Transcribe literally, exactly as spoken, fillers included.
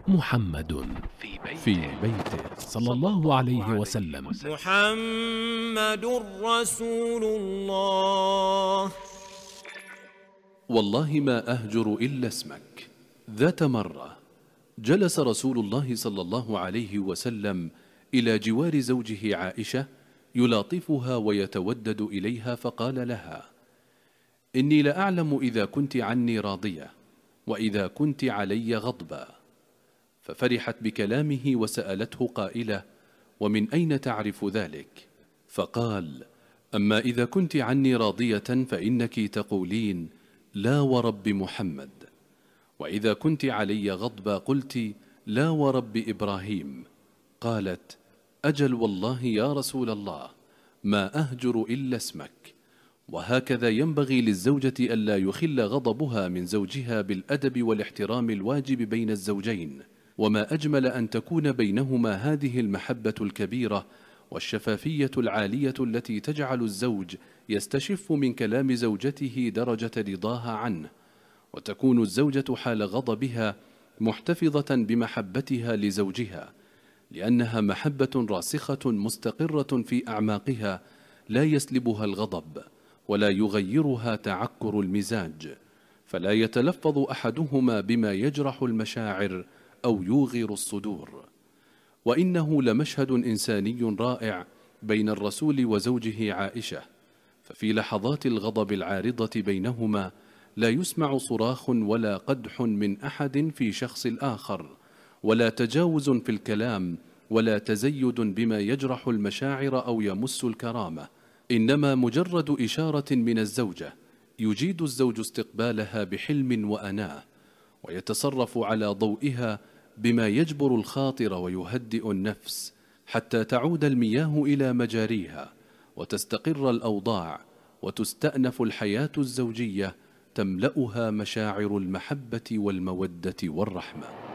محمد في بيته صلى الله عليه وسلم. محمد رسول الله. والله ما أهجر إلا اسمك. ذات مرة جلس رسول الله صلى الله عليه وسلم إلى جوار زوجه عائشة يلاطفها ويتودد إليها، فقال لها: إني لأعلم إذا كنت عني راضية وإذا كنت علي غضبا. ففرحت بكلامه وسألته قائلة: ومن أين تعرف ذلك؟ فقال: أما إذا كنت عني راضية فإنك تقولين لا ورب محمد، وإذا كنت علي غضبا قلت لا ورب إبراهيم. قالت: أجل والله يا رسول الله ما أهجر إلا اسمك. وهكذا ينبغي للزوجة ألا يخل غضبها من زوجها بالأدب والاحترام الواجب بين الزوجين، وما أجمل أن تكون بينهما هذه المحبة الكبيرة والشفافية العالية التي تجعل الزوج يستشف من كلام زوجته درجة رضاها عنه، وتكون الزوجة حال غضبها محتفظة بمحبتها لزوجها، لأنها محبة راسخة مستقرة في أعماقها لا يسلبها الغضب ولا يغيرها تعكر المزاج، فلا يتلفظ أحدهما بما يجرح المشاعر أو يوغر الصدور. وإنه لمشهد إنساني رائع بين الرسول وزوجه عائشة، ففي لحظات الغضب العارضة بينهما لا يسمع صراخ ولا قدح من أحد في شخص الآخر، ولا تجاوز في الكلام، ولا تزيد بما يجرح المشاعر أو يمس الكرامة، إنما مجرد إشارة من الزوجة يجيد الزوج استقبالها بحلم وأناة، ويتصرف على ضوئها بما يجبر الخاطر ويهدئ النفس حتى تعود المياه إلى مجاريها وتستقر الأوضاع وتستأنف الحياة الزوجية تملأها مشاعر المحبة والمودة والرحمة.